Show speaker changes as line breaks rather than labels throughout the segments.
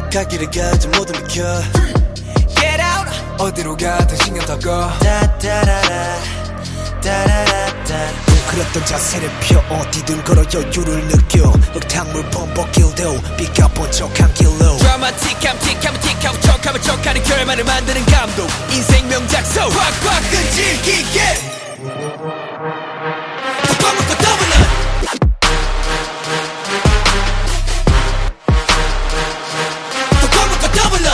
갈 길을 가지 모두 비켜
Get out
어디로 가든 신경 더 꺼
따따라라 따라라따
웅크렸던 자세를 펴 어디든 걸어 여유를 느껴 흙탕물 범벅길도 비가 번쩍한 길로
드라마틱함 틱하면 틱하고 척하면 척하는 결말을 만드는 감독 인생 명작소 꽉꽉 끈질기게 꽉꽉 묶어 더블런 꽉꽉 묶어 더블런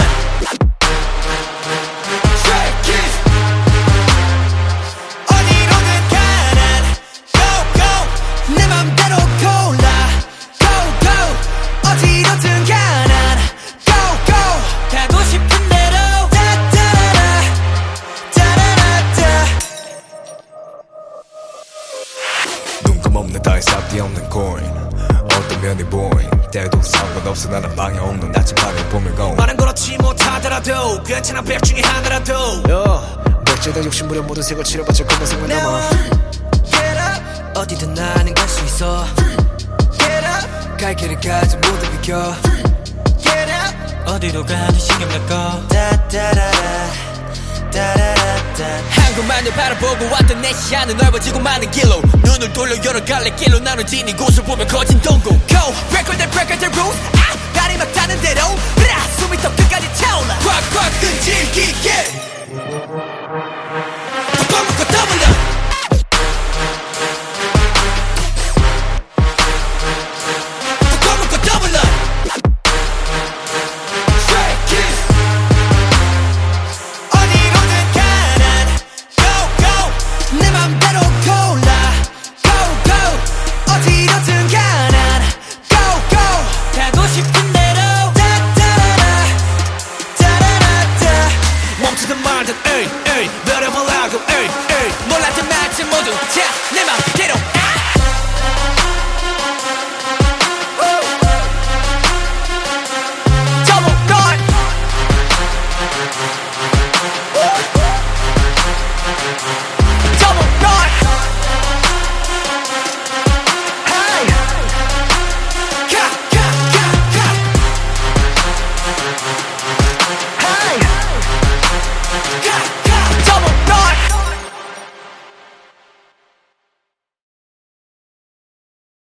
어디로든 가난 Go go 내 맘대로 골라 Go go 어디로든 가난 Go go 가고 싶은 대로 따따라라 따라라따
눈감없는 따위 싹디 없는 코인 어떤 면이 보인 때도 상관없어 나는 방향 없는 나침반을 보면 고
말은 그렇지 못하더라도 괜찮아 백 중에 하나라도
맥주다 욕심부려 모든 색을 치러봤자 검은색만 남아
Get up 어디든 나는 갈 수 있어 Get up
갈 길을 가지 모두 비켜
Get up 어디로 가든 신경 덜 꺼 따따라라 따라라따 한 곳만을 바라보고 왔던 내 시야는 넓어지고 많은 길로 눈을 돌려 여러 갈래 길로 나눠진 이곳을 보면 거진 동공 Go break all the rules 발이 막 닿는 대로 숨이 더 끝까지 차올라 꽉꽉 끈질기게 꽉꽉 묶어 더블러 꽉꽉 묶어 더블러 어디로든 가난 Go go 내 맘대로 골라 Go go 어디로든 가난 Go go 가고 싶은 대로 따따라라 따라라따 멈추든 말든 에이 에이 노려보라고 에이 에이 몰랐던 말든 모두 자 내 맘대로 Double dot Double dot Hey Ka ka ka ka